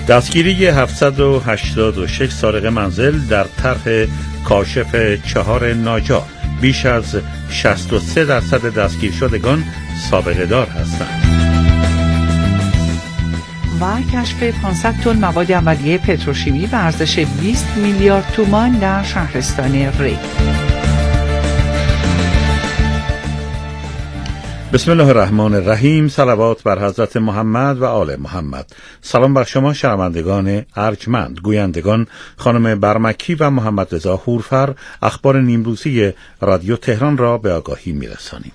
دستگیری 786 سارق منزل در طرح کاشف 4 ناجا. بیش از 63% دستگیر شدگان سابقه دار هستند. و کشف 500 تن مواد اولیه پتروشیمی به ارزش 20 میلیارد تومان در شهرستان ری. بسم الله الرحمن الرحیم. صلوات بر حضرت محمد و آل محمد. سلام بر شما شنوندگان ارجمند. گویندگان خانم برمکی و محمد رضا هورفر اخبار نیمروزی رادیو تهران را به آگاهی می‌رسانیم.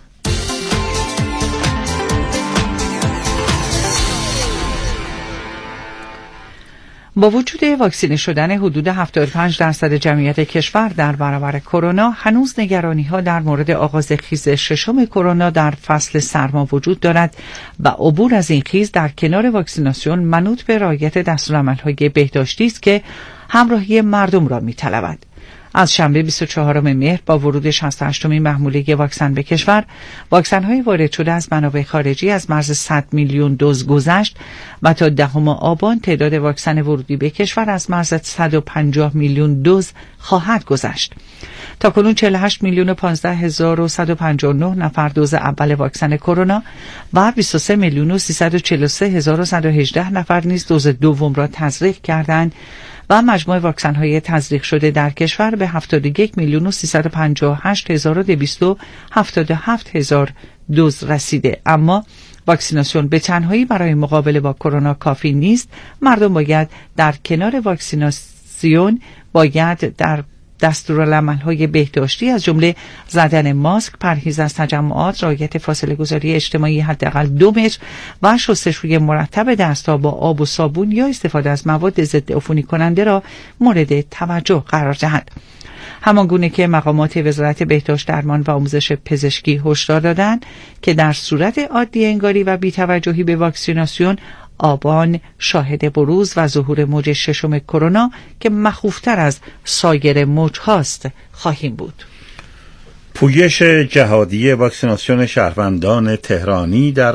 با وجود واکسینه شدن حدود 75% جمعیت کشور در برابر کرونا، هنوز نگرانی‌ها در مورد آغاز خیز ششم کرونا در فصل سرما وجود دارد و عبور از این خیز در کنار واکسیناسیون منوط به رعایت دستورالعمل‌های بهداشتی است که همراهی مردم را می‌طلبد. از شنبه 24 مهر با ورود 68مین محموله واکسن به کشور، واکسن‌های وارد شده از منابع خارجی از مرز 100 میلیون دوز گذشت و تا 10 آبان تعداد واکسن ورودی به کشور از مرز 150 میلیون دوز خواهد گذشت. تاکنون 48 میلیون و 15159 نفر دوز اول واکسن کرونا و 23 میلیون و 343118 نفر نیز دوز دوم را تزریق کردند و مجموع واکسن‌های تزریق شده در کشور به 71 میلیون و 358277 دوز رسیده. اما واکسیناسیون به تنهایی برای مقابله با کرونا کافی نیست. مردم باید در کنار واکسیناسیون در دستورالعمل‌های بهداشتی از جمله زدن ماسک، پرهیز از تجمعات، رعایت فاصله گذاری اجتماعی حداقل 2 متر و شستشوی مرتب دست‌ها با آب و صابون یا استفاده از مواد ضد عفونی کننده را مورد توجه قرار دهند. همانگونه که مقامات وزارت بهداشت، درمان و آموزش پزشکی هشدار دادند که در صورت عادی انگاری و بی‌توجهی به واکسیناسیون، آبان شاهد بروز و ظهور موج ششم کرونا که مخوفتر از سایر موج‌هاست خواهیم بود. پویش جهادی واکسیناسیون شهروندان تهرانی در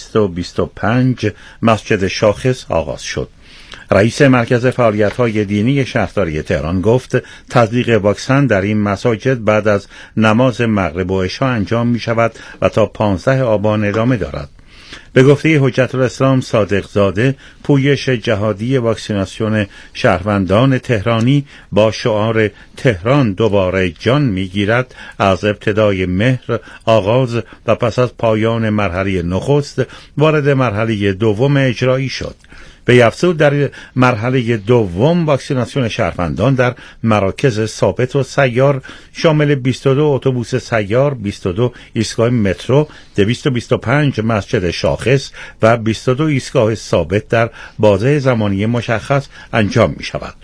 225 مسجد شاخص آغاز شد. رئیس مرکز فعالیت‌های دینی شهرداری تهران گفت تزریق واکسن در این مساجد بعد از نماز مغرب و عشا انجام می‌شود و تا 15 آبان ادامه دارد. به گفته حجت الاسلام صادق زاده، پویش جهادی واکسیناسیون شهروندان تهرانی با شعار تهران دوباره جان میگیرد از ابتدای مهر آغاز و پس از پایان مرحله نخست وارد مرحله دوم اجرایی شد. به افزود در مرحله دوم واکسیناسیون شهروندان در مراکز ثابت و سیار شامل 22 اتوبوس سیار، 22 ایستگاه مترو، 225 مسجد شاخص و 22 ایستگاه ثابت در بازه زمانی مشخص انجام می شود.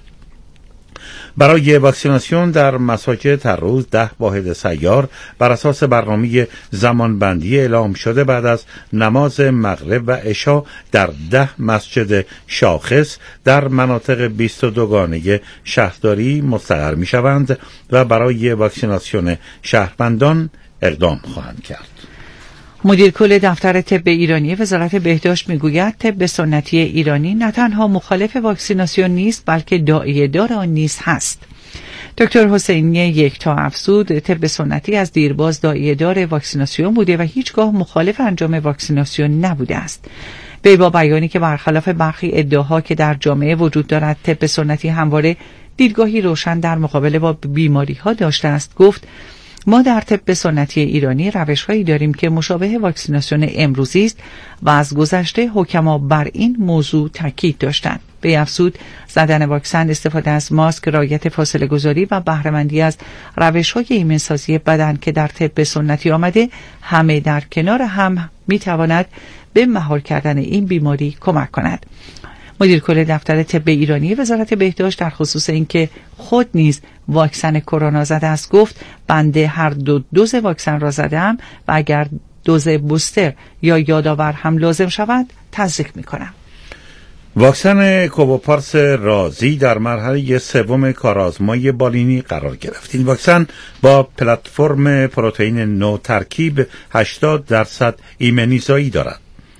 برای واکسیناسیون در مساجد هر روز 10 واحد سیار بر اساس برنامه زمانبندی اعلام شده بعد از نماز مغرب و عشا در 10 مسجد شاخص در مناطق 22 گانه شهرداری مستقر می شوند و برای واکسیناسیون شهروندان اقدام خواهند کرد. مدیر کل دفتر طب ایرانی وزارت بهداشت میگوید طب سنتی ایرانی نه تنها مخالف واکسیناسیون نیست بلکه داعیه‌دار آن نیز هست. دکتر حسینی یکتا افزود طب سنتی از دیرباز داعیه‌دار واکسیناسیون بوده و هیچگاه مخالف انجام واکسیناسیون نبوده است. وی با بیانی که برخلاف برخی ادعاها که در جامعه وجود دارد طب سنتی همواره دیدگاهی روشن در مقابله با بیماری‌ها داشته است گفت ما در طب سنتی ایرانی روش‌هایی داریم که مشابه واکسیناسیون امروزی است و از گذشته حکما بر این موضوع تاکید داشتند. به افزود زدن واکسن، استفاده از ماسک، رعایت فاصله گذاری و بهره‌مندی از روش‌های ایمن‌سازی بدن که در طب سنتی آمده همه در کنار هم می‌تواند به مهار کردن این بیماری کمک کند. مدیر کل دفتر طب ایرانی وزارت بهداشت در خصوص اینکه خود نیز واکسن کرونا زده است گفت بنده هر 2 دوز واکسن را زدم و اگر دوز بوستر یا یادآور هم لازم شود تزریق می‌کنم. واکسن کووپارس رازی در مرحله سوم کارآزمایی بالینی قرار گرفت. این واکسن با پلتفرم پروتئین نو ترکیب 80% ایمنیزایی دارد.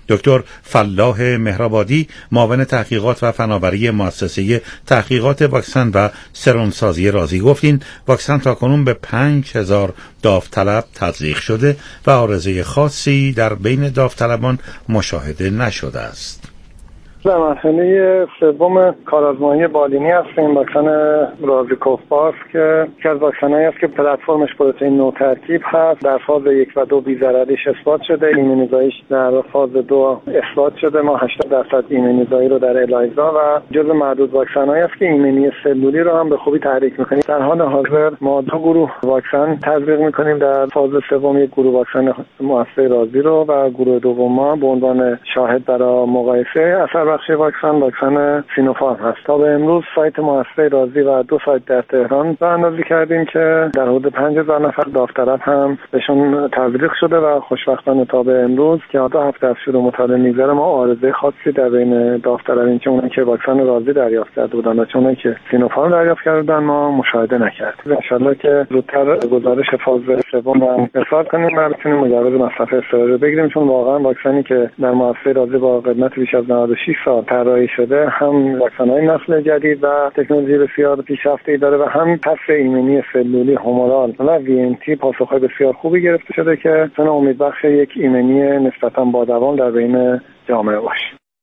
دکتر فلاح مهرآبادی، معاون تحقیقات و فناوری مؤسسه تحقیقات واکسن و سرمسازی رازی گفت این واکسن تاکنون به 5000 داوطلب تزریق شده و عارضه خاصی در بین داوطلبان مشاهده نشده است. در مرحله سوم کارآزمایی بالینی هستیم واکسن رازیکوفاس که یکی از واکسن‌هایی است که پلتفرمش پروتئین نوترکیب هست. در فاز 1 و 2 بی‌ضرریش اثبات شده، ایمنیزاییش در فاز 2 اثبات شده. ما 80% ایمنیزایی رو در الایزا و جزو معدود واکسن‌هایی است که ایمنی سلولی رو هم به خوبی تحریک می‌کنیم. در حال حاضر ما 2 گروه واکسن تزریق می‌کنیم. در فاز سوم یک گروه واکسن مؤسسه رازی رو و گروه دوم ما به عنوان شاهد برای مقایسه اثر بخش واکسن سینوفارم هست. تا به امروز سایت مؤسسه رازی و 2 سایت در تهران راه‌اندازی کردیم که در حدود 5000 نفر داوطلب هم بهشون تزریق شده و خوشبختانه تا به امروز که 2 هفته از شروع مطالعه میگذره ما عارضه خاصی در بین داوطلبان که اونایی که واکسن رازی دریافت کرده بودن و اونایی که سینوفارم دریافت کرده بودن ما مشاهده نکردیم. ان شاءالله که زودتر گزارش فاز سوم رو ارسال کنیم و بتونیم مجوز مصرف استفاده بگیریم، چون واقعا واکسنی که در مؤسسه رازی با قدمت بیش از 96 سال طراحی شده هم واکسن‌های نسل جدید و تکنولوژی بسیار پیشرفته‌ای داره و هم پس ایمنی سلولی هومورال و VNT پاسخ‌های بسیار خوبی گرفته شده که بتونه امیدبخش یک ایمنی نسبتاً با دوام در بین جامعه باشه.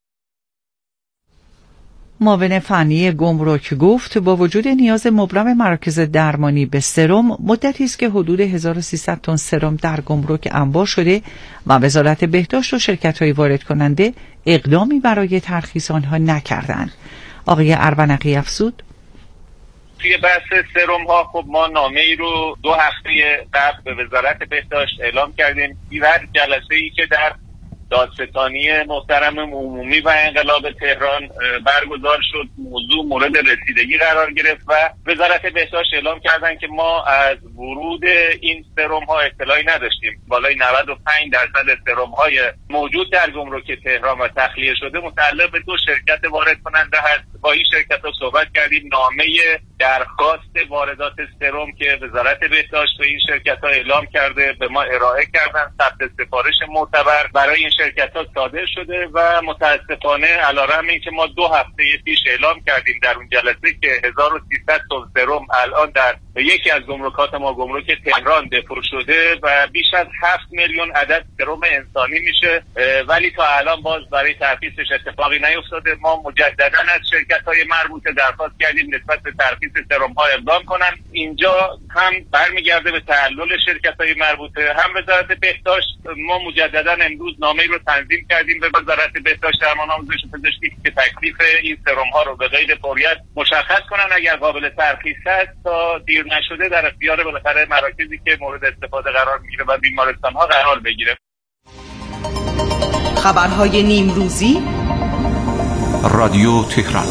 معاون فنی گمرک گفت با وجود نیاز مبرم مراکز درمانی به سرم، مدتی است که حدود 1300 تن سرم در گمرک انبار شده و وزارت بهداشت و شرکت‌های وارد کننده اقدامی برای ترخیص آنها نکردند. آقای اربنقی افزود: توی بحث سرم ها خب ما نامه ای رو 2 هفته قبل به وزارت بهداشت اعلام کردیم. هر جلسه ای که در دادستانی محترم عمومی و انقلاب تهران برگزار شد موضوع مورد رسیدگی قرار گرفت و وزارت بهداشت اعلام کردن که ما از ورود این سرم ها اطلاعی نداشتیم. بالای 95% سرم های موجود در گمرک تهران و تخلیه شده متعلق به 2 شرکت وارد کننده هست. با این شرکت ها صحبت کردیم، نامه درخواست واردات سرم که وزارت بهداشت به این شرکت ها اعلام کرده به ما ارائه کردن، ثبت سفارش معتبر برای این شرکت ها صادر شده و متاسفانه علیرغم اینکه ما 2 هفته پیش اعلام کردیم در اون جلسه که 1300 تن سرم الان در یکی از گمرکات ما گمرک تهران دپو شده و بیش از 7 میلیون عدد سرم انسانی میشه، ولی تا الان باز برای ترخیصش اتفاقی نیفتاده. ما مجددا از شرکت‌های مربوطه درخواست کردیم نسبت به ترخیص سرم‌ها اقدام کنن. اینجا هم برمیگرده به تعلل شرکت‌های مربوطه، هم وزارت بهداشت. ما مجددا امروز نامه‌ای رو تنظیم کردیم به وزارت بهداشت درمان آموزش پزشکی که تکلیف این سرم‌ها رو به قید فوریت مشخص کنن. اگر قابل ترخیص است تا دیر نشده در اختیار بالاخره مراکزی که مورد استفاده قرار میگیره و بیمارستان‌ها قرار بگیره. خبرهای نیمروزی رادیو تهران.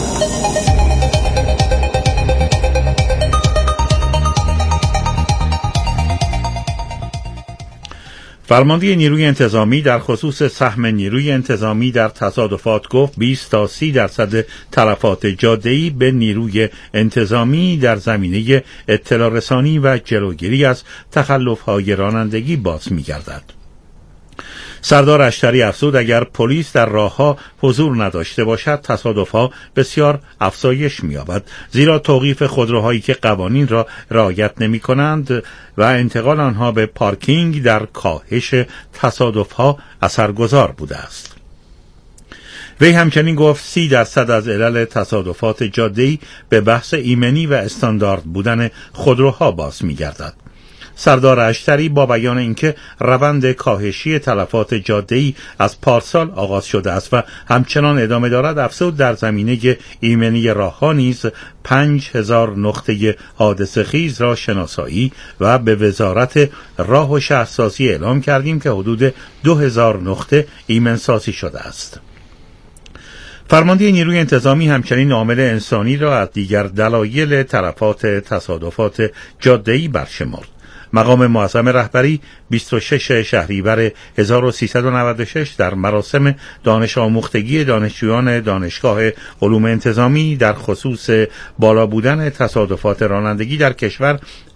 فرمانده نیروی انتظامی در خصوص سهم نیروی انتظامی در تصادفات گفت 20 تا 30% تلفات جاده‌ای به نیروی انتظامی در زمینه اطلاع رسانی و جلوگیری از تخلف‌های رانندگی باز می‌گردد. سردار اشتری افزود اگر پلیس در راهها حضور نداشته باشد تصادف‌ها بسیار افزایش می‌یابد، زیرا توقیف خودروهایی که قوانین را رعایت نمی‌کنند و انتقال آنها به پارکینگ در کاهش تصادف‌ها اثرگذار بوده است. وی همچنین گفت 30% از علل تصادفات جاده‌ای به بحث ایمنی و استاندارد بودن خودروها باز می‌گردد. سردار اشتری با بیان اینکه روند کاهشی تلفات جاده‌ای از پارسال آغاز شده است و همچنان ادامه دارد افزود در زمینه ایمنی راه‌ها نیز 5000 نقطه حادثه خیز را شناسایی و به وزارت راه و شهرسازی اعلام کردیم که حدود 2000 نقطه ایمنسازی شده است. فرمانده نیروی انتظامی همچنین عامل انسانی را از دیگر دلایل تلفات تصادفات جاده‌ای برشمرد. مقام معظم رهبری 26 شهریور 1396 در مراسم دانش آموختگی دانشجویان دانشگاه علوم انتظامی در خصوص بالا بودن تصادفات رانندگی در کشور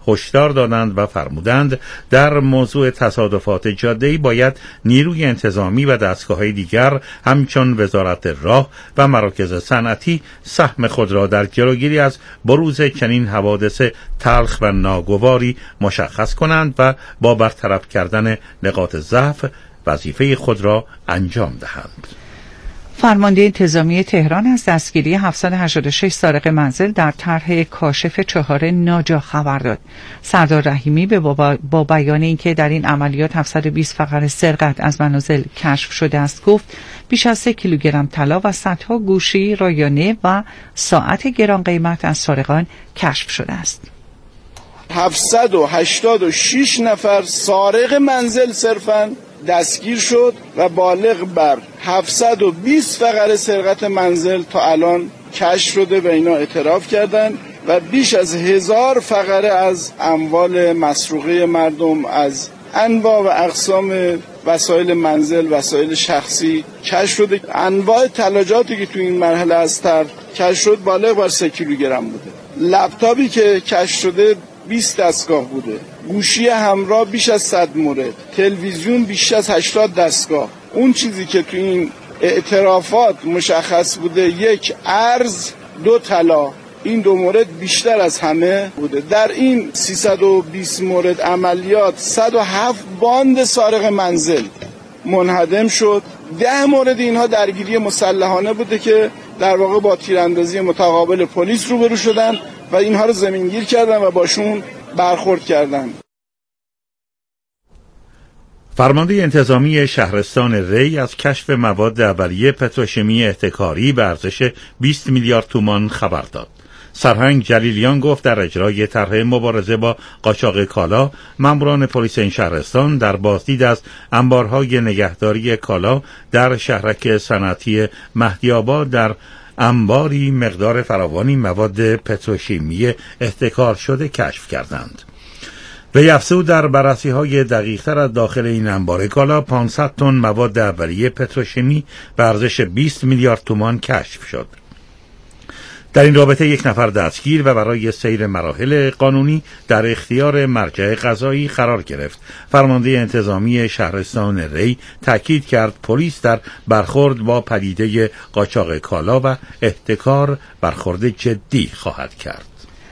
هشدار دادند و فرمودند در موضوع تصادفات جاده‌ای باید نیروی انتظامی و دستگاه‌های دیگر همچون وزارت راه و مراکز صنعتی سهم خود را در جلوگیری از بروز چنین حوادث تلخ و ناگواری مشخص کنند و با برطرف کردن نقاط ضعف وظیفه خود را انجام دهند. فرمانده انتظامی تهران از دستگیری 786 سارق منزل در طرح کاشف 4 ناجا خبر داد. سردار رحیمی با بیان اینکه در این عملیات 720 فقره سرقت از منازل کشف شده است گفت بیش از 3 کیلوگرم طلا و صدها گوشی رایانه و ساعت گران قیمت از سارقان کشف شده است. 786 نفر سارق منزل صرفاً دستگیر شد و بالغ بر 720 فقره سرقت منزل تا الان کشف شده و اینا اعتراف کردند و بیش از 1000 فقره از اموال مسروقه مردم از انواع و اقسام وسایل منزل، وسایل شخصی کشف شده. انواع طلاجاتی که تو این مرحله از کشف شد بالغ بر 3 کیلوگرم بوده. لپتاپی که کشف شده 20 دستگاه بوده، گوشی همراه بیش از 100 مورد، تلویزیون بیش از 80 دستگاه. اون چیزی که تو این اعترافات مشخص بوده 1 ارز 2 طلا، این 2 مورد بیشتر از همه بوده. در این 320 مورد عملیات 107 باند سارق منزل منهدم شد. 10 مورد اینها درگیری مسلحانه بوده که در واقع با تیراندازی متقابل پلیس روبرو شدن و اینها رو زمینگیر کردن و باشون برخورد کردن. فرمانده انتظامی شهرستان ری از کشف مواد اولیه پتروشیمی احتکاری به ارزش 20 میلیارد تومان خبر داد. سرهنگ جلیلیان گفت در اجرای طرح مبارزه با قاچاق کالا ماموران پلیس این شهرستان در بازدید از انبارهای نگهداری کالا در شهرک صنعتی مهدی آباد در انباری مقدار فراوانی مواد پتروشیمی احتکار شده کشف کردند. وی افزود در بررسی‌های دقیق‌تر از داخل این انبار کالا 500 تن مواد اولیه پتروشیمی به ارزش 20 میلیارد تومان کشف شد. در این رابطه 1 نفر دستگیر و برای سیر مراحل قانونی در اختیار مرجع قضایی قرار گرفت. فرمانده انتظامی شهرستان ری تاکید کرد پلیس در برخورد با پدیده قاچاق کالا و احتکار برخورد جدی خواهد کرد.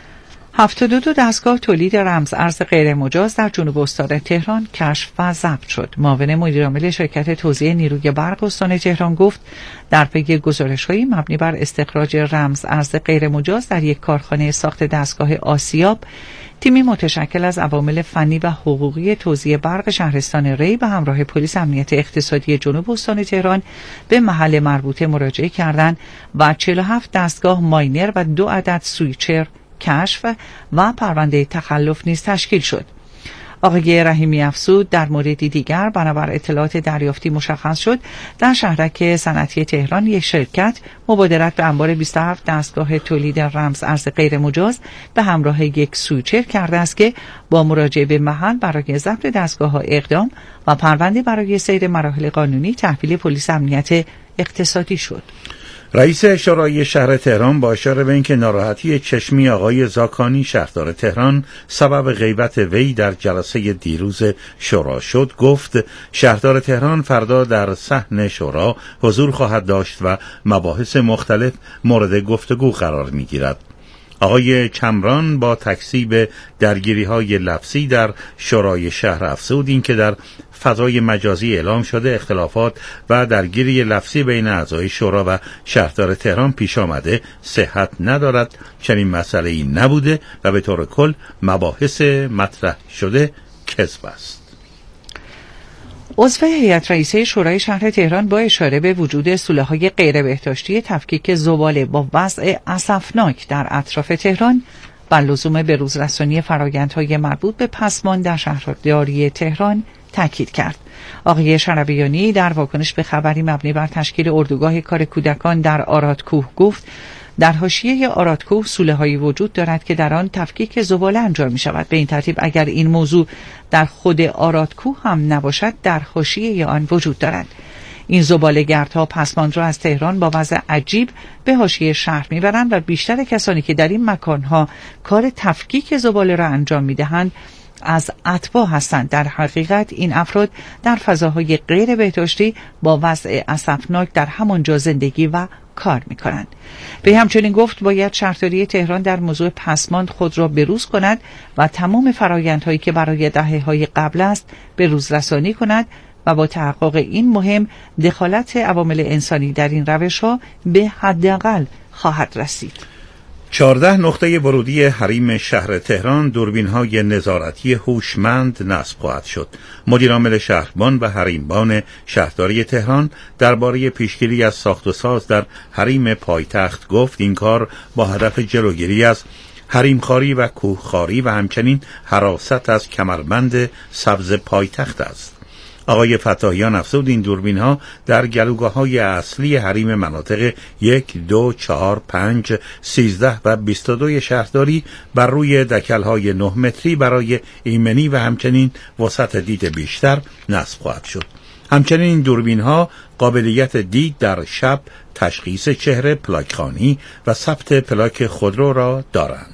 72 دستگاه تولید رمز ارز غیر مجاز در جنوب استان تهران کشف و ضبط شد. معاون مدیرعامل شرکت توزیع نیروی برق استان تهران گفت در پی گزارش‌هایی مبنی بر استخراج رمز ارز غیر مجاز در یک کارخانه ساخت دستگاه آسیاب، تیمی متشکل از عوامل فنی و حقوقی توزیع برق شهرستان ری به همراه پلیس امنیت اقتصادی جنوب استان تهران به محل مربوطه مراجعه کردند و 47 دستگاه ماینر و 2 عدد سویچر کشف و پرونده تخلف نیز تشکیل شد. آقای رحیمی افزود در موردی دیگر بنابر اطلاعات دریافتی مشخص شد در شهرک صنعتی تهران یک شرکت مبادرت به انبار 27 دستگاه تولید رمز ارز غیر مجاز به همراه یک سویچر کرده است که با مراجعه به محل برای ضبط دستگاه‌ها اقدام و پرونده برای سیر مراحل قانونی تحویل پلیس امنیت اقتصادی شد. رئیس شورای شهر تهران با اشاره به اینکه ناراحتی چشمی آقای زاکانی شهردار تهران سبب غیبت وی در جلسه دیروز شورا شد گفت شهردار تهران فردا در صحن شورا حضور خواهد داشت و مباحث مختلف مورد گفتگو قرار می‌گیرد. آقای چمران با تکذیب درگیری‌های لفظی در شورای شهر افزود این که در فضای مجازی اعلام شده اختلافات و درگیری لفظی بین اعضای شورا و شهردار تهران پیش آمده صحت ندارد، چنین مسئله‌ای نبوده و به طور کل مباحث مطرح شده کذب است. عضو هیئت رئیسه شورای شهر تهران با اشاره به وجود سوله‌های غیر بهداشتی تفکیک زباله با وضع اسفناک در اطراف تهران بر لزوم بروزرسانی فرآیندهای مربوط به پسمان در شهرداری تهران تاکید کرد. آقای شربیانی در واکنش به خبری مبنی بر تشکیل اردوگاه کار کودکان در آرادکوه گفت در حاشیه آرادکوه سوله‌هایی وجود دارد که در آن تفکیک زباله انجام می‌شود. به این ترتیب اگر این موضوع در خود آرادکوه هم نباشد در حاشیه آن وجود دارد. این زباله‌گردها پسماند را از تهران با وضع عجیب به حاشیه شهر میبرند و بیشتر کسانی که در این مکانها کار تفکیک زباله را انجام میدهند از اتباع هستند. در حقیقت این افراد در فضاهای غیر بهداشتی با وضع اسفناک در همانجا زندگی و کار می‌کنند. به همچنین گفت باید شهرداری تهران در موضوع پسماند خود را بروز کند و تمام فرآیندهایی که برای دهه‌های قبل است به روز رسانی کند و با تحقق این مهم دخالت عوامل انسانی در این روش‌ها به حداقل خواهد رسید. 14 نقطه ورودی حریم شهر تهران دوربین‌های نظارتی هوشمند نصب خواهد شد. مدیر عامل شهربان و حریمبان شهرداری تهران درباره پیشگیری از ساخت و ساز در حریم پایتخت گفت این کار با هدف جلوگیری از حریمخواری و کوهخواری و همچنین حراست از کمربند سبز پایتخت است. آقای فتاحیان افزود این دوربین‌ها در گلوگاه‌های اصلی حریم مناطق 1، 2، 4، 5، 13 و 22 شهرداری بر روی دکل‌های 9 متری برای ایمنی و همچنین وسعت دید بیشتر نصب خواهد شد. همچنین این دوربین‌ها قابلیت دید در شب، تشخیص چهره، پلاک‌خوانی و ثبت پلاک خودرو را دارند.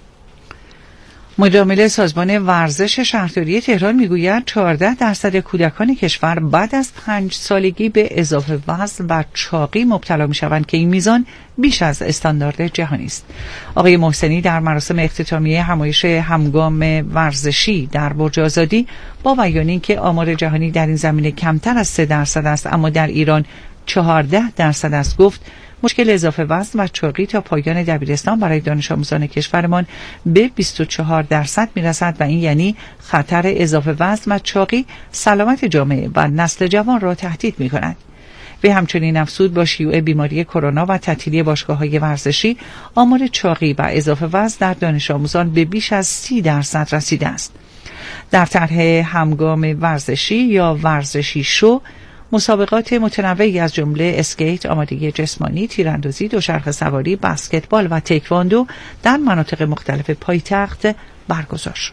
مدیر عامل سازمان ورزش شهرداری تهران میگوید 14% کودکان کشور بعد از 5 سالگی به اضافه وزن و چاقی مبتلا میشوند که این میزان بیش از استاندارد جهانی است. آقای محسنی در مراسم اختتامیه همایش همگام ورزشی در برج آزادی با بیان اینکه آمار جهانی در این زمینه کمتر از 3% است اما در ایران 14% است گفت مشکل اضافه وزن و چاقی تا پایان دبیرستان برای دانش آموزان کشورمان به 24% میرسد و این یعنی خطر اضافه وزن و چاقی سلامت جامعه و نسل جوان را تهدید می‌کند. و همچنین افزود با شیوع بیماری کرونا و تعطیلی باشگاه‌های ورزشی آمار چاقی و اضافه وزن در دانش آموزان به بیش از 30% رسیده است. در طرح همگام ورزشی یا ورزشی شو مسابقات متنوعی از جمله اسکیت، آمادگی جسمانی، تیراندازی، دوچرخه سواری، بسکتبال و تکواندو در مناطق مختلف پایتخت برگزار شد.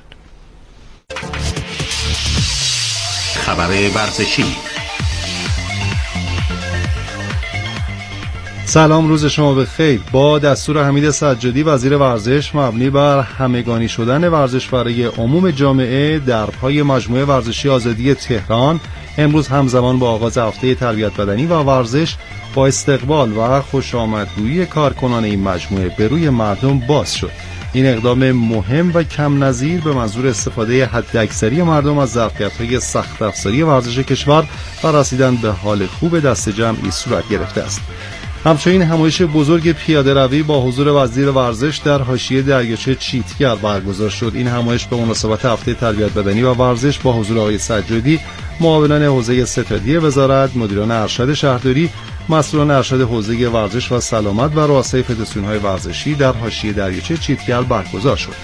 خبر ورزشی. سلام، روز شما بخیر. با دستور حمید سجادی وزیر ورزش مبنی بر همگانی شدن ورزش برای عموم جامعه در پای مجموعه ورزشی آزادی تهران امروز همزمان با آغاز هفته تربیت بدنی و ورزش با استقبال و خوش آمدگویی کارکنان این مجموعه به روی مردم باز شد. این اقدام مهم و کم نظیر به منظور استفاده حداکثری مردم از ظرفیت‌های سخت افزاری ورزش کشور و رسیدن به حال خوب دست جمعی صورت گرفته است. همچنین همایش بزرگ پیاده روی با حضور وزیر ورزش در حاشیه دریاچه چیتگر برگزار شد. این همایش به مناسبت هفته تربیت بدنی و ورزش با حضور آقای سجادی، معاونان حوزه ستادی وزارت، مدیران ارشد شهرداری، مسئولان ارشد حوزه ورزش و سلامت و رؤسای فدراسیون‌های ورزشی در حاشیه دریاچه چیتگر برگزار شد.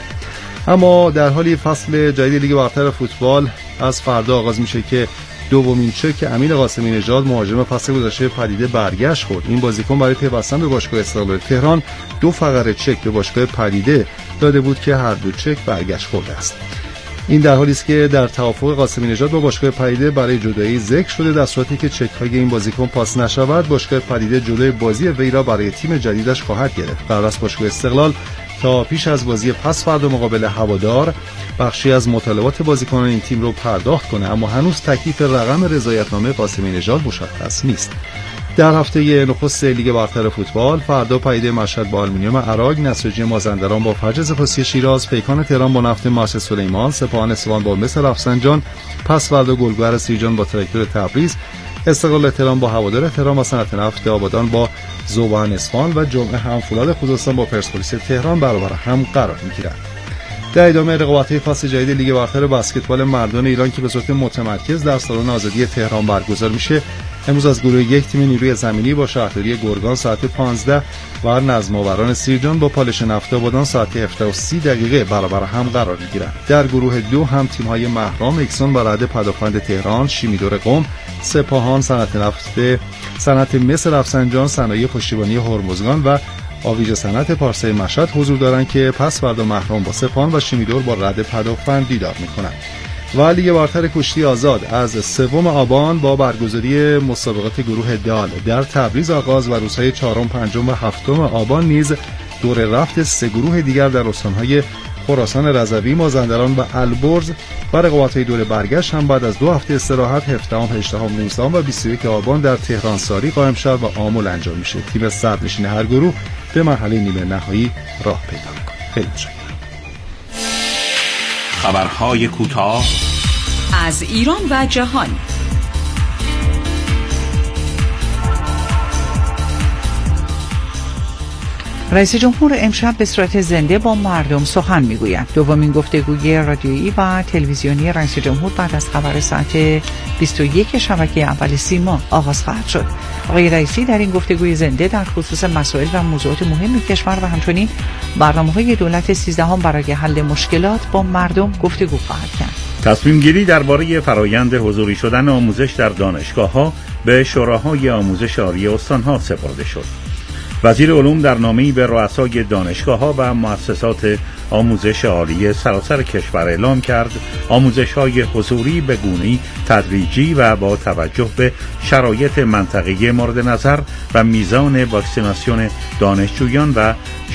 اما در حالی فصل جدید لیگ برتر فوتبال از فردا آغاز میشه که دومین چک امین قاسمی نژاد مهاجم فصل گذشته پدیده برگشت خورد. این بازیکن برای پیوستن به باشگاه استقلال تهران 2 فقره چک به باشگاه پدیده داده بود که هر دو چک برگشت خورده است. این در حالی است که در توافق قاسمی نژاد با باشگاه پدیده برای جدایی ذکر شده، در صورتی که چک‌های این بازیکن پاس نشود باشگاه پدیده جلوی بازی وی را برای تیم جدیدش خواهد گرفت. قرار است باشگاه استقلال تا پیش از بازی پس فردا مقابل هوادار بخشی از مطالبات بازیکنان این تیم رو پرداخت کنه، اما هنوز تکلیف رقم رضایتنامه قاسمی نژاد مشخص نیست. در هفته نخست لیگ برتر فوتبال فردا پدیده مشهد با آلومینیوم عراق، نساجی مازندران با فرج سپاسی شیراز، پیکان تهران با نفت مارس سلیمان، سپاهان اصفهان با مس رفسنجان، پس فردا گلگهر سیرجان با تراکتور تبریز، استقلال تهران با هوادار تهران و صنعت نفت آبادان با ذوبان اصفهان و جمعه هم فولاد خوزستان با پرسپولیس تهران برابر هم قرار می‌گیرند. در ادامه رقابت‌های فصل جدید لیگ برتر بسکتبال مردان ایران که به صورت متمرکز در سالن آزادی تهران برگزار میشه، امروز از گروه یک تیم نیروی زمینی با شهرداری گرگان ساعت 15 و نظم‌آوران سیرجان با پالش نفت آبادان ساعت 17:30 برابر هم قرار می‌گیرند. در گروه دو هم تیم‌های مهرام اکسون با رعد پدافند تهران، شیمیدور قم، سپاهان، صنعت نفت، صنعت مس رفسنجان، صنایع پشتیبانی هرمزگان و آویژه صنعت پارسه مشهد حضور دارند که پس فردا مهرام با سپاهان و شیمیدور با رعد پدافند دیدار می‌کنند. و لیگ برتر کشتی آزاد از 3 آبان با برگزاری مسابقات گروه دال در تبریز آغاز و روزهای 4، 5 و 7 آبان نیز دور رفت 3 گروه دیگر در استانهای خراسان رضوی، مازندران و البرز و رقابت‌های دور برگشت هم بعد از 2 هفته استراحت 17، 18، 19 و 21 آبان در تهران ساری قائم شد و آمل انجام میشه. تیم صدرنشین هر گروه به مرحله نیمه نهایی راه پیدا می‌کنه. خیلی متشکرم. خبرهای کوتاه از ایران و جهان. رئیس جمهور امشب به صورت زنده با مردم سخن میگوید. دومین گفتگوی رادیویی و تلویزیونی رئیس جمهور بعد از خبر ساعت 21 شبکه اول سیما آغاز خواهد شد. آقای رئیسی در این گفتگوی زنده در خصوص مسائل و موضوعات مهم کشور و همچنین برنامه‌های دولت 13 برای حل مشکلات با مردم گفتگو خواهد کرد. تصمیم گیری درباره فرایند حضوری شدن آموزش در دانشگاه‌ها به شوراهای آموزش عالی استان‌ها سپرده شد. وزیر علوم در نامه‌ای به رؤسای دانشگاه‌ها و مؤسسات آموزش عالی سراسر کشور اعلام کرد آموزش‌های حضوری به گونه‌ای تدریجی و با توجه به شرایط منطقه‌ای مورد نظر و میزان واکسیناسیون دانشجویان و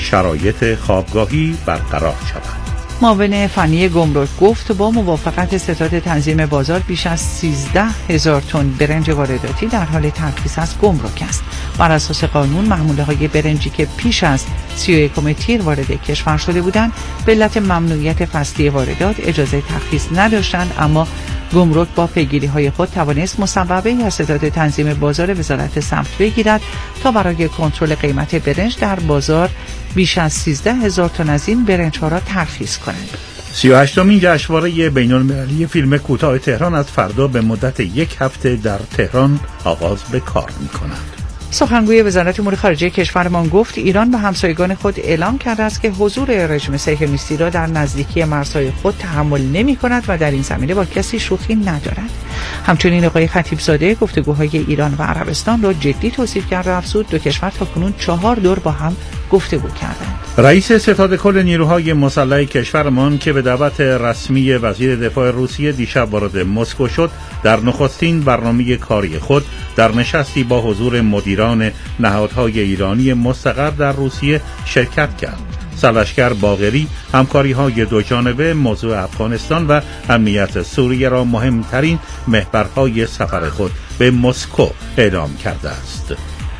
شرایط خوابگاهی برقرار شود. معاون فنی گمرک گفت با موافقت ستاد تنظیم بازار بیش از 13,000 تن برنج وارداتی در حال ترخیص از گمرک است. بر اساس قانون محموله‌های برنجی که پیش از 31 تیر وارد کشور شده بودند به علت ممنوعیت فصلی واردات اجازه ترخیص نداشتند، اما گمرک با پیگیری‌های خود توانست مصوبه از ستاد تنظیم بازار وزارت سمت بگیرد تا برای کنترل قیمت برنج در بازار بیش از 13,000 تن از این برنج‌ها را ترخیص کنند. 38مین جشنواره بین‌المللی فیلم کوتاه تهران از فردا به مدت 1 هفته در تهران آغاز به کار می‌کند. سخنگوی وزارت امور خارجه کشورمان گفت ایران به همسایگان خود اعلام کرده است که حضور رژیم صهیونیستی را در نزدیکی مرزهای خود تحمل نمی‌کند و در این زمینه با کسی شوخی ندارد. همچنین آقای خطیبزاده گفتگوهای ایران و عربستان را جدی توصیف کرد و افزود دو کشور تاکنون 4 دور با هم گفتگو کردند. رئیس ستاد کل نیروهای مسلح کشورمان که به دعوت رسمی وزیر دفاع روسیه دیشب وارد مسکو شد، در نخستین برنامه کاری خود در نشستی با حضور مدیران نهادهای ایرانی مستقر در روسیه شرکت کرد. سرلشکر باقری همکاری‌های دوجانبه موضوع افغانستان و امنیت سوریه را مهمترین محورهای سفر خود به مسکو اعلام کرده است.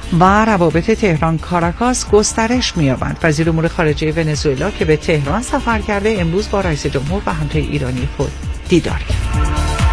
و روابط تهران کاراکاس گسترش می‌یابد. وزیر امور خارجه ونزوئلا که به تهران سفر کرده امروز با رئیس جمهور و همتای ایرانی خود دیدار کرد.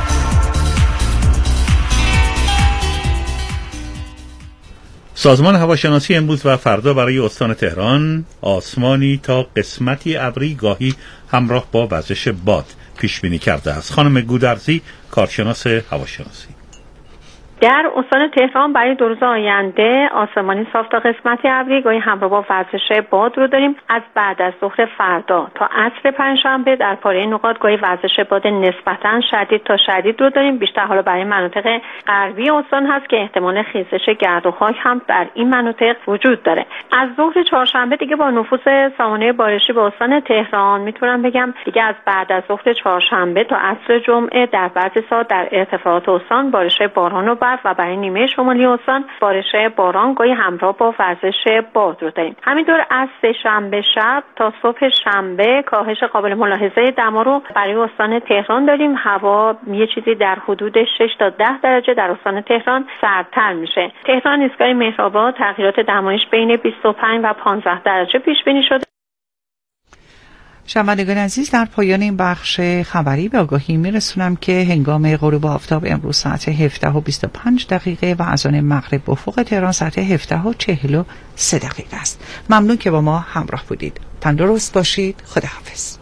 سازمان هواشناسی امروز و فردا برای استان تهران آسمانی تا قسمتی ابری گاهی همراه با وزش باد پیش بینی کرده است. خانم گودرزی، کارشناس هواشناسی: در استان تهران برای 2 روز آینده آسمانی صاف تا قسمتی ابری گاهی همراه با وزش باد رو داریم. از بعد از ظهر فردا تا عصر پنجشنبه در پاره نقاط گاهی وزش باد نسبتاً شدید تا شدید رو داریم. بیشتر حالا برای مناطق غربی استان هست که احتمال خیزش گرد و خاک هم در این مناطق وجود داره. از ظهر چهارشنبه دیگه با نفوذ سامانه بارشی به استان تهران میتونم بگم دیگه از بعد از ظهر چهارشنبه تا عصر جمعه در بعضی ساعات در ارتفاعات استان بارش باران و برای نیمه شمالی استان بارش باران گاهی همراه با وزش باد رو داریم. همینطور از سه‌شنبه شب تا صبح شنبه کاهش قابل ملاحظه دما رو برای استان تهران داریم. هوا یه چیزی در حدود 6 تا 10 درجه در استان تهران سردتر میشه. تهران ایستگاه مهرآباد تغییرات دمایش بین 25 و 15 درجه پیش بینی شده. شنوندگان عزیز، در پایان این بخش خبری به آگاهی میرسونم که هنگام غروب آفتاب امروز ساعت 17:25 و از آن مغرب افق تهران ساعت 17:43 است. ممنون که با ما همراه بودید. تندرست باشید. خداحافظ.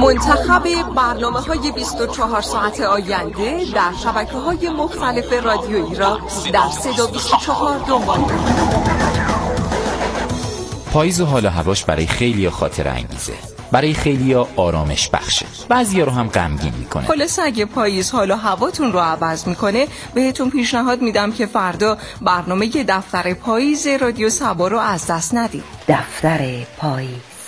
منتخب برنامه‌های 24 ساعت آینده در شبکه‌های مختلف رادیویی را در 324 دنبال کنید. پاییز و حال و هواش برای خیلی‌ها خاطره انگیزه، برای خیلی‌ها آرامش بخشه، بعضی‌ها رو هم غمگین میکنه. خلاص اگه پاییز حال و هواتون رو عوض میکنه، بهتون پیشنهاد میدم که فردا برنامه دفتر پاییز رادیو صبا رو از دست ندید. دفتر پاییز.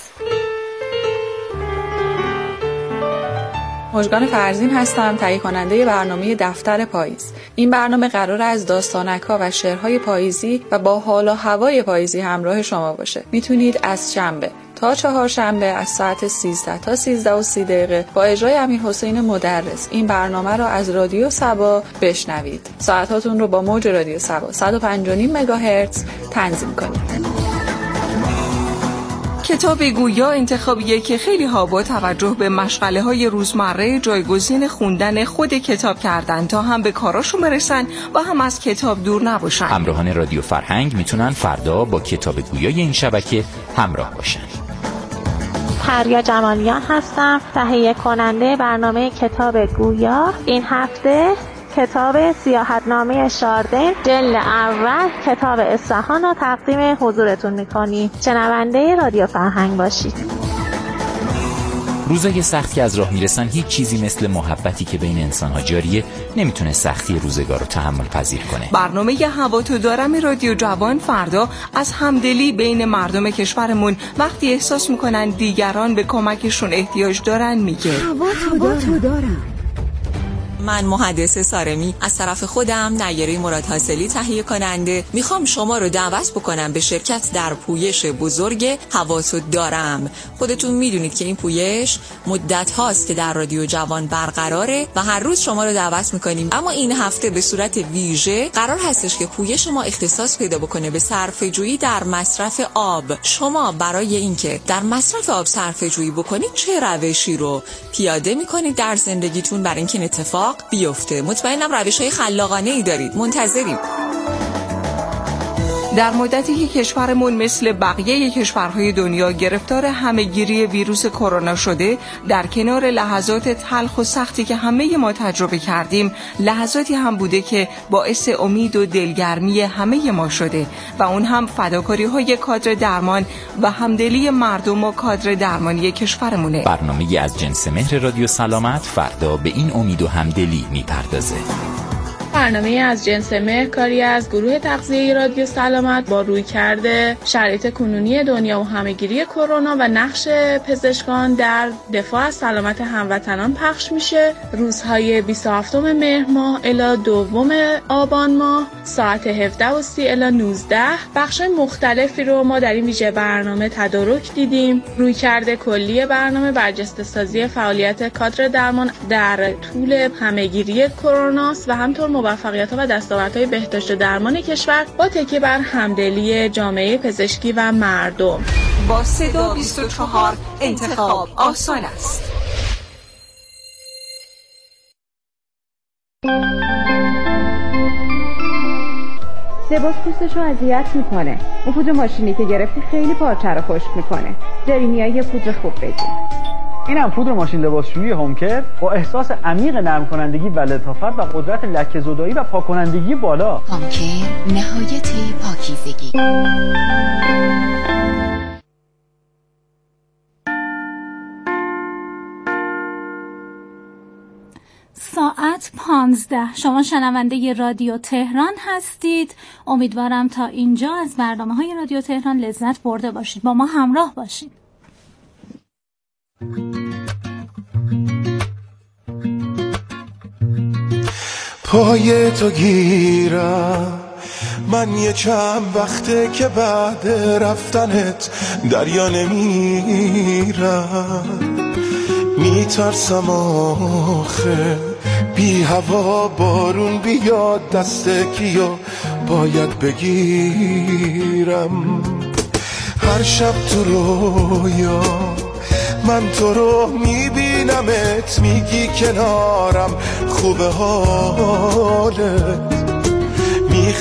مژگان فرزین هستم، تهیه کننده برنامه دفتر پاییز. این برنامه قراره از داستانک‌ها و شعرهای پاییزی و با حال و هوای پاییزی همراه شما باشه. میتونید از شنبه تا چهارشنبه از ساعت 13 تا 13:30 با اجرای امیرحسین مدرس این برنامه را از رادیو صبا بشنوید. ساعتاتون رو با موج رادیو صبا 105.5 مگاهرتز تنظیم کنید. کتاب گویا انتخابیه که خیلی ها با توجه به مشغله‌های روزمره جایگزین خوندن خود کتاب کردن تا هم به کاراشون برسن و هم از کتاب دور نباشن. همراهان رادیو فرهنگ میتونن فردا با کتاب گویای این شبکه همراه باشن. پریا جمالیان هستم، تهیه کننده برنامه کتاب گویا. این هفته کتاب سیاحتنامه شاردن جلد اول کتاب اصفهان رو تقدیم حضورتون میکنیم. شنونده رادیو فرهنگ باشید. روزای سخت که از راه میرسن هیچ چیزی مثل محبتی که بین انسان‌ها جاریه نمیتونه سختی روزگار رو تحمل پذیر کنه. برنامه هوا تو دارم رادیو جوان فردا از همدلی بین مردم کشورمون وقتی احساس میکنن دیگران به کمکشون احتیاج دارن میگه. هوا تو دارم. من محدث سارمی از طرف خودم نیره مراد حاصلی تهیه کننده میخوام شما رو دعوت بکنم به شرکت در پویش بزرگ هواتو دارم. خودتون میدونید که این پویش مدت هاست که در رادیو جوان برقراره و هر روز شما رو دعوت میکنیم، اما این هفته به صورت ویژه قرار هستش که پویش ما اختصاص پیدا بکنه به صرفه‌جویی در مصرف آب. شما برای اینکه در مصرف آب صرفه‌جویی بکنید چه روشی رو پیاده میکنید در زندگیتون برای اینکه اتفاق بیفته؟ مطمئنم روش‌های خلاقانه‌ای دارید. منتظریم. در مدتی که کشورمون مثل بقیه کشورهای دنیا گرفتار همه‌گیری ویروس کرونا شده، در کنار لحظات تلخ و سختی که همه ما تجربه کردیم، لحظاتی هم بوده که باعث امید و دلگرمی همه ما شده و اون هم فداکاری‌های کادر درمان و همدلی مردم و کادر درمانی کشورمونه. برنامه از جنس مهر رادیو سلامت فردا به این امید و همدلی میپردازه. برنامه از جنس مهر کاری از گروه تغذیه رادیو سلامت با رویکرد شرایط کنونی دنیا و همه‌گیری کرونا و نقش پزشکان در دفاع از سلامت هموطنان پخش میشه. روزهای 27 مهر ماه الی 2 آبان ماه ساعت 17:30 الی 19 بخش مختلفی رو ما در این ویژه برنامه تدارک دیدیم. رویکرد کلی برنامه برجسته‌سازی فعالیت کادر درمان در طول همه‌گیری کرونا و همطور موفقیت‌ها و دستاوردهای بهداشت درمان کشور با تکیه بر همدلی جامعه پزشکی و مردم. با صدا 24 انتخاب آسان است. لباس پوستشو اذیت میکنه. اون پودر ماشینی که گرفتی خیلی پارچه رو خشک میکنه. جرینیا یه پودر خوب بگیر. اینم پودر ماشین لباسشویی هومکر با احساس عمیق نرم کنندگی و لطافت و قدرت لکه‌زدایی و پاک کنندگی بالا. هومکر نهایت پاکیزگی. ساعت 15. شما شنونده رادیو تهران هستید. امیدوارم تا اینجا از برنامه‌های رادیو تهران لذت برده باشید. با ما همراه باشید. پای تو گیرم من یه چند وقته که بعد رفتنت دریا نمیرم، میترسم آخه بی هوا بارون بیاد دست کیو باید بگیرم. هر شب تو رویا من تو رو میبینمت، میگی کنارم خوبه حالت،